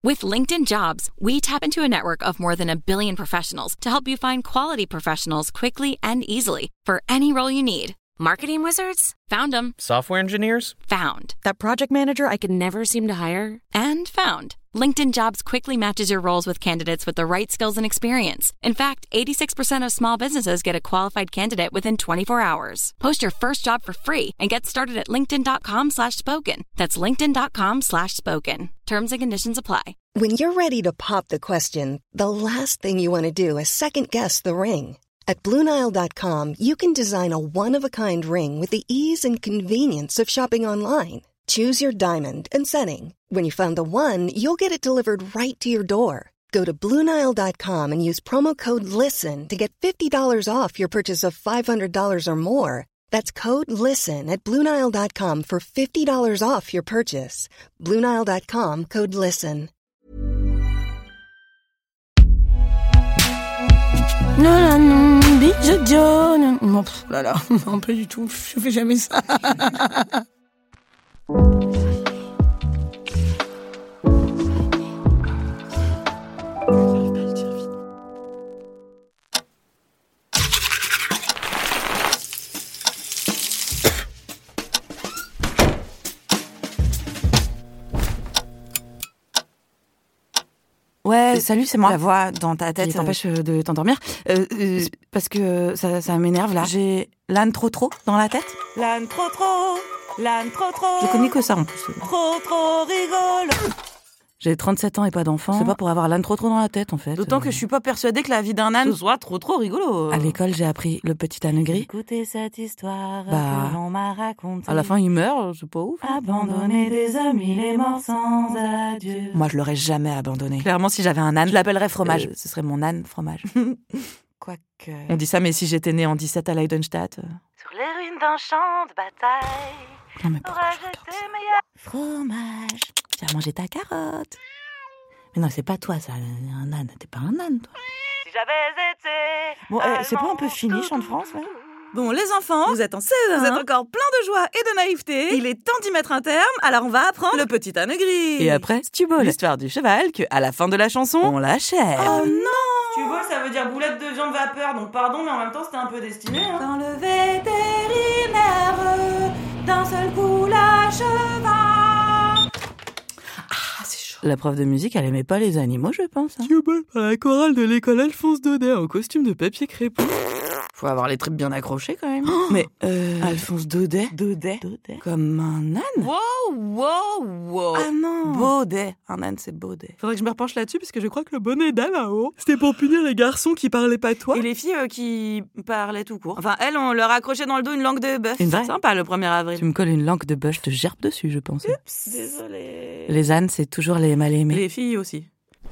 With LinkedIn Jobs, we tap into a network of more than 1 billion professionals to help you find quality professionals quickly and easily for any role you need. Marketing wizards? Found them. Software engineers? Found. That project manager I could never seem to hire? And found. LinkedIn Jobs quickly matches your roles with candidates with the right skills and experience. In fact, 86% of small businesses get a qualified candidate within 24 hours. Post your first job for free and get started at linkedin.com/spoken. That's linkedin.com/spoken. Terms and conditions apply. When you're ready to pop the question, the last thing you want to do is second-guess the ring. At BlueNile.com, you can design a one-of-a-kind ring with the ease and convenience of shopping online. Choose your diamond and setting. When you find the one, you'll get it delivered right to your door. Go to BlueNile.com and use promo code LISTEN to get $50 off your purchase of $500 or more. That's code LISTEN at BlueNile.com for $50 off your purchase. BlueNile.com, code LISTEN. Non, non, bisous, John. Non, là, non, pas du tout. Je fais jamais ça. Ouais, salut, c'est moi. La voix dans ta tête qui t'empêche de t'endormir. Parce que ça m'énerve, là. J'ai l'âne trop dans la tête. L'âne trop, l'âne trop. Je connais que ça, en plus. Trop rigolo. J'ai 37 ans et pas d'enfant. C'est pas pour avoir l'âne trop dans la tête, en fait. D'autant que je suis pas persuadée que la vie d'un âne soit trop rigolo. À l'école, j'ai appris le petit âne gris. Écoutez cette histoire que l'on m'a racontée. À la fin, il meurt, c'est pas ouf. Abandonner des hommes, il est mort sans adieu. Moi, je l'aurais jamais abandonné. Clairement, si j'avais un âne, je l'appellerais fromage. Ce serait mon âne fromage. Quoique... On dit ça, mais si j'étais née en 17 à Leidenstadt... Sur les ruines d'un champ de bataille... Non, mais pourquoi je regarde ça ? Fromage... Tu as mangé ta carotte. Mais non, c'est pas toi, ça, un âne. T'es pas un âne, toi. Si j'avais été... Bon, c'est pas un peu fini, Chant de France, ouais ? Bon, les enfants, vous êtes en CE1, vous êtes encore plein de joie et de naïveté. Il est temps d'y mettre un terme, alors on va apprendre le petit âne gris. Et après, Stubol, l'histoire du cheval que, à la fin de la chanson, on l'achève. Oh non ! Stubol, ça veut dire boulette de viande vapeur, donc pardon, mais en même temps, c'était un peu destiné. Hein. Quand le vétérinaire, d'un seul coup, l'acheva. La prof de musique, elle aimait pas les animaux, je pense. Hein. À la chorale de l'école Alphonse Daudet en costume de papier crépon. Faut avoir les tripes bien accrochées quand même. Oh, mais Alphonse Daudet. Comme un âne. Wow. Ah non. Baudet. Un âne, c'est Baudet. Faudrait que je me repenche là-dessus parce que je crois que le bonnet d'âne là-haut, c'était pour punir les garçons qui parlaient pas toi. Et les filles qui parlaient tout court. Enfin, elles, on leur accrochait dans le dos une langue de bœuf. Une vraie. Sympa le 1er avril. Tu me colles une langue de bœuf, je te gerbe dessus, je pense. Oups. Désolée. Les ânes, c'est toujours les mal aimés. Les filles aussi.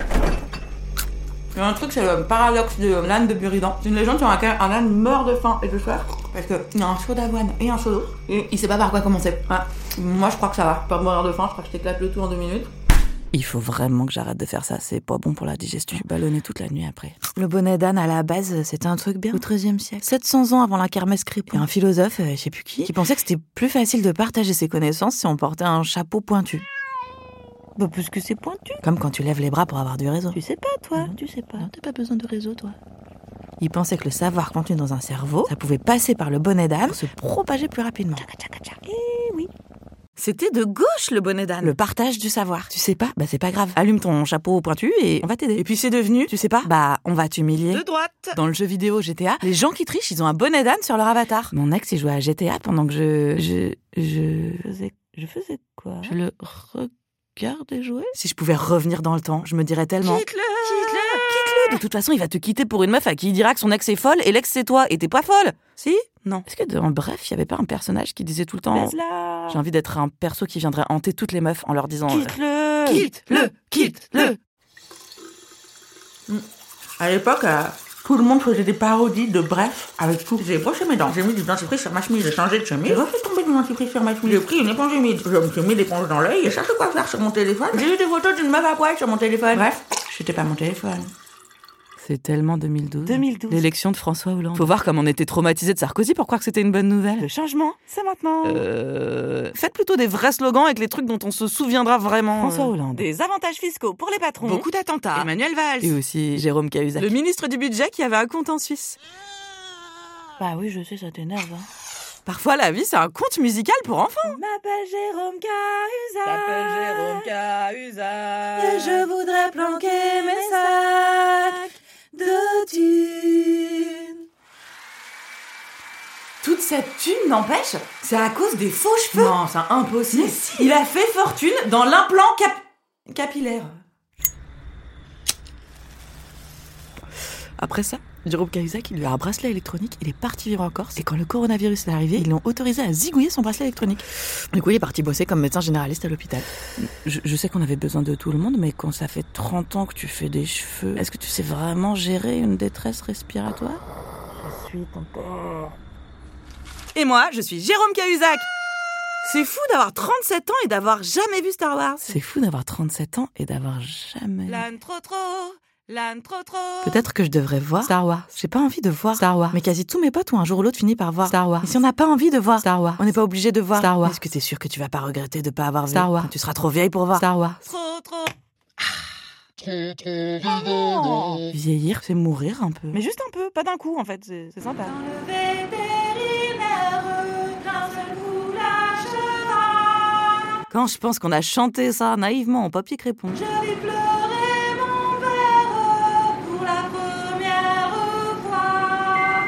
Il y a un truc, c'est le paradoxe de l'âne de Buridan. C'est une légende sur laquelle un âne meurt de faim et de soif parce qu'il y a un seau d'avoine et un seau d'eau et il sait pas par quoi commencer. Ah, moi, je crois que ça va. Pas mourir de faim, je crois que je t'éclate le tout en 2 minutes. Il faut vraiment que j'arrête de faire ça, c'est pas bon pour la digestion. Je suis ballonnée toute la nuit après. Le bonnet d'âne, à la base, c'était un truc bien au XIIIe siècle. 700 ans avant la kermesse crépon. Il y a un philosophe, je sais plus qui pensait que c'était plus facile de partager ses connaissances si on portait un chapeau pointu. Bah, parce que c'est pointu. Comme quand tu lèves les bras pour avoir du réseau. Tu sais pas, toi. Non, tu sais pas. Non, t'as pas besoin de réseau, toi. Il pensait que le savoir contenu dans un cerveau, ça pouvait passer par le bonnet d'âne pour se propager plus rapidement. Eh oui. C'était de gauche, le bonnet d'âne. Le partage du savoir. Tu sais pas? Bah, c'est pas grave. Allume ton chapeau pointu et on va t'aider. Et puis c'est devenu, tu sais pas? Bah, on va t'humilier. De droite. Dans le jeu vidéo GTA, les gens qui trichent, ils ont un bonnet d'âne sur leur avatar. Mon ex, il jouait à GTA pendant que je faisais quoi? Je le regardais jouer. Si je pouvais revenir dans le temps, je me dirais tellement... Quitte-le. De toute façon, il va te quitter pour une meuf à qui il dira que son ex est folle et l'ex c'est toi. Et t'es pas folle. Si? Non. Est-ce que dans Bref, il y avait pas un personnage qui disait tout le temps... Baise-la. J'ai envie d'être un perso qui viendrait hanter toutes les meufs en leur disant... Quitte-le. À l'époque, tout le monde faisait des parodies de Bref avec tout. J'ai brossé mes dents, j'ai mis du dentifrice sur ma chemise, j'ai changé de chemise, j'ai refait tomber du dentifrice sur ma chemise, j'ai pris une éponge humide, je me suis mis l'éponge dans l'œil, j'ai cherché quoi faire sur mon téléphone, j'ai eu des photos d'une meuf à poil sur mon téléphone. Bref, c'était pas mon téléphone. C'est tellement 2012. 2012. L'élection de François Hollande. Faut voir comme on était traumatisés de Sarkozy pour croire que c'était une bonne nouvelle. Le changement, c'est maintenant. Faites plutôt des vrais slogans avec les trucs dont on se souviendra vraiment. François Hollande. Des avantages fiscaux pour les patrons. Beaucoup d'attentats. Emmanuel Valls. Et aussi Jérôme Cahuzac. Le ministre du budget qui avait un compte en Suisse. Bah oui, je sais, ça t'énerve. Hein. Parfois, la vie, c'est un conte musical pour enfants. Je m'appelle Jérôme Cahuzac. Et je voudrais planquer mes sacs de thunes. Toute cette thune, n'empêche, c'est à cause des faux cheveux. Non, c'est impossible. Si. Il a fait fortune dans l'implant capillaire. Après ça, Jérôme Cahuzac, il lui a un bracelet électronique, il est parti vivre en Corse, et quand le coronavirus est arrivé, ils l'ont autorisé à zigouiller son bracelet électronique. Du coup, il est parti bosser comme médecin généraliste à l'hôpital. Je sais qu'on avait besoin de tout le monde, mais quand ça fait 30 ans que tu fais des cheveux, est-ce que tu sais vraiment gérer une détresse respiratoire ? Je suis ton père. Et moi, je suis Jérôme Cahuzac. C'est fou d'avoir 37 ans et d'avoir jamais vu Star Wars. C'est fou d'avoir 37 ans et d'avoir jamais... L'âne trop. Peut-être que je devrais voir Star Wars. J'ai pas envie de voir Star Wars. Mais quasi tous mes potes ont un jour ou l'autre fini par voir Star Wars. Et si on n'a pas envie de voir Star Wars, on n'est pas obligé de voir Star Wars. Est-ce que t'es sûr que tu vas pas regretter de pas avoir vu Star Wars ? Tu seras trop vieille pour voir Star Wars. Trop. Vieillir, c'est mourir un peu. Mais juste un peu, pas d'un coup en fait, c'est sympa. Dans le vétérinaire, d'un seul coup lâchera. Quand je pense qu'on a chanté ça naïvement en papier crépon. Je vais pleurer mon verre pour la première fois.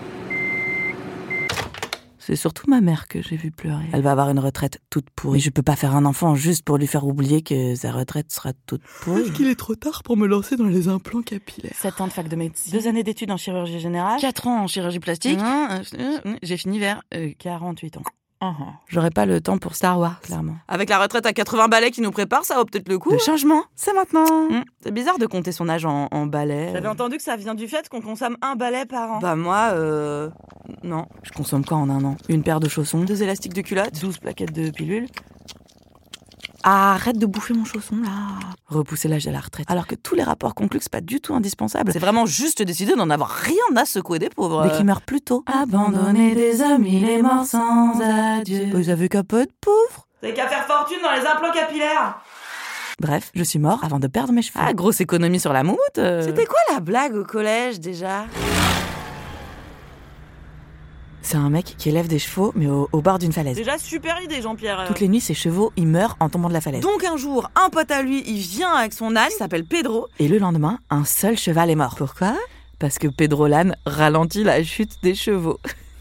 C'est surtout ma mère que j'ai vu pleurer. Elle va avoir une retraite toute pourrie. Je peux pas faire un enfant juste pour lui faire oublier que sa retraite sera toute pourrie. Est-ce qu'il est trop tard pour me lancer dans les implants capillaires ? 7 ans de fac de médecine, 2 années d'études en chirurgie générale, 4 ans en chirurgie plastique. J'ai fini vers 48 ans. J'aurais pas le temps pour Star Wars, clairement. Avec la retraite à 80 balais qui nous prépare, ça vaut peut-être le coup. Le changement, c'est maintenant. C'est bizarre de compter son âge en balais. J'avais entendu que ça vient du fait qu'on consomme 1 balai par an. Bah moi, non. Je consomme quoi en un an ? Une paire de chaussons, 2 élastiques de culotte, 12 plaquettes de pilules. Arrête de bouffer mon chausson, là. Repousser l'âge de la retraite. Alors que tous les rapports concluent que c'est pas du tout indispensable. C'est vraiment juste décider d'en avoir rien à secouer des pauvres. Dès qu'ils meurent plus tôt. Abandonner des hommes, il est mort sans adieu. Vous avez qu'un peu de pauvres. T'as qu'à faire fortune dans les implants capillaires. Bref, je suis mort avant de perdre mes cheveux. Ah, grosse économie sur la moumoute. C'était quoi la blague au collège, déjà ? C'est un mec qui élève des chevaux, mais au bord d'une falaise. Déjà, super idée, Jean-Pierre. Toutes les nuits, ses chevaux, ils meurent en tombant de la falaise. Donc un jour, un pote à lui, il vient avec son âne, il s'appelle Pedro. Et le lendemain, un seul cheval est mort. Pourquoi ? Parce que Pedro l'âne ralentit la chute des chevaux.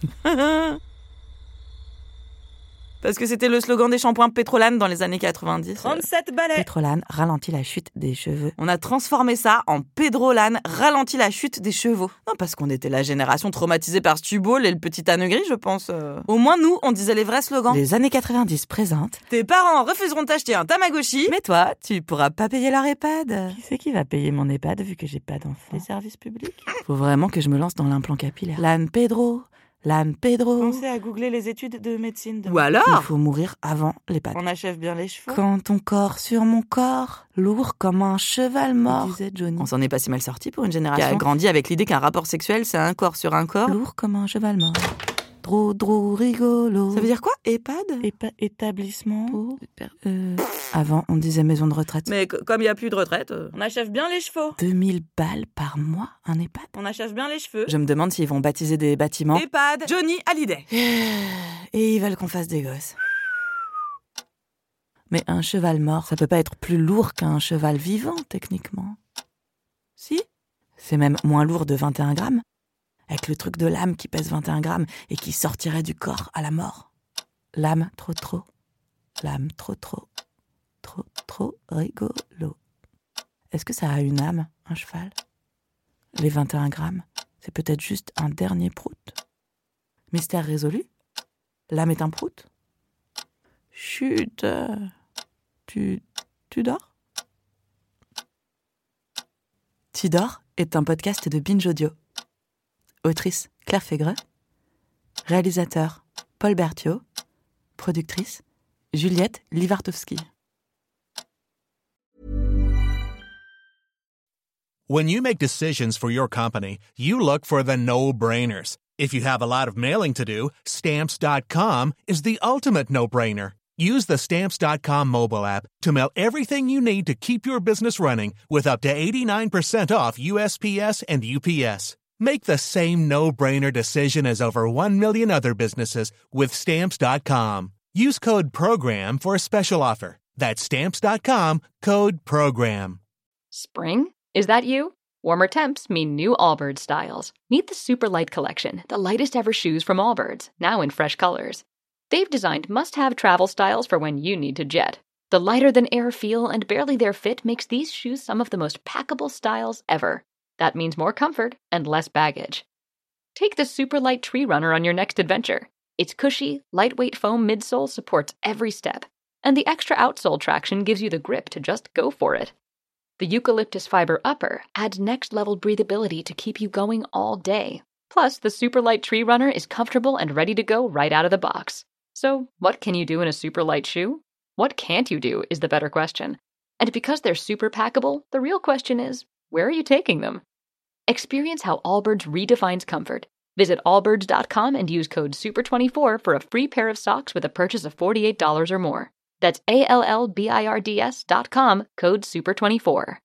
Parce que c'était le slogan des shampoings Pétrolane dans les années 90. 37 balais. Pétrolane ralentit la chute des cheveux. On a transformé ça en Pédrolane ralentit la chute des chevaux. Non, parce qu'on était la génération traumatisée par Stubble et le petit âne gris, je pense. Au moins, nous, on disait les vrais slogans. Les années 90 présentent. Tes parents refuseront de t'acheter un Tamagotchi. Mais toi, tu pourras pas payer leur EHPAD. Qui c'est qui va payer mon EHPAD vu que j'ai pas d'enfant ? Les services publics. Faut vraiment que je me lance dans l'implant capillaire. L'âne Pedro. L'âne Pedro. Pensez à googler les études de médecine. Ou alors, il faut mourir avant l'EHPAD. On achève bien les cheveux. Quand ton corps sur mon corps, lourd comme un cheval mort, disait Johnny. On s'en est pas si mal sorti pour une génération qui a grandi avec l'idée qu'un rapport sexuel, c'est un corps sur un corps. Lourd comme un cheval mort. Drôle, rigolo. Ça veut dire quoi, EHPAD ? Établissement pour... Avant, on disait maison de retraite. Mais comme il n'y a plus de retraite... On achève bien les chevaux. 2000 balles par mois, un EHPAD ? On achève bien les cheveux. Je me demande s'ils vont baptiser des bâtiments. EHPAD Johnny Hallyday. Et ils veulent qu'on fasse des gosses. Mais un cheval mort, ça peut pas être plus lourd qu'un cheval vivant, techniquement. Si ? C'est même moins lourd de 21 grammes. Avec le truc de l'âme qui pèse 21 grammes et qui sortirait du corps à la mort. L'âme trop. L'âme trop. Trop rigolo. Est-ce que ça a une âme, un cheval ? Les 21 grammes, c'est peut-être juste un dernier prout. Mystère résolu ? L'âme est un prout ? Chut, tu dors ? Tu dors est un podcast de Binge Audio. Autrice Claire Fégreux, réalisateur Paul Berthiaud, productrice Juliette Livartowski. When you make decisions for your company, you look for the no-brainers. If you have a lot of mailing to do, Stamps.com is the ultimate no-brainer. Use the Stamps.com mobile app to mail everything you need to keep your business running with up to 89% off USPS and UPS. Make the same no-brainer decision as over 1 million other businesses with Stamps.com. Use code PROGRAM for a special offer. That's Stamps.com, code PROGRAM. Spring? Is that you? Warmer temps mean new Allbirds styles. Meet the Super Light Collection, the lightest ever shoes from Allbirds, now in fresh colors. They've designed must-have travel styles for when you need to jet. The lighter-than-air feel and barely-there fit makes these shoes some of the most packable styles ever. That means more comfort and less baggage. Take the Super Light Tree Runner on your next adventure. Its cushy, lightweight foam midsole supports every step, and the extra outsole traction gives you the grip to just go for it. The eucalyptus fiber upper adds next-level breathability to keep you going all day. Plus, the Super Light Tree Runner is comfortable and ready to go right out of the box. So, what can you do in a super light shoe? What can't you do is the better question. And because they're super packable, the real question is, where are you taking them? Experience how Allbirds redefines comfort. Visit allbirds.com and use code SUPER24 for a free pair of socks with a purchase of $48 or more. That's ALLBIRDS.com, code SUPER24.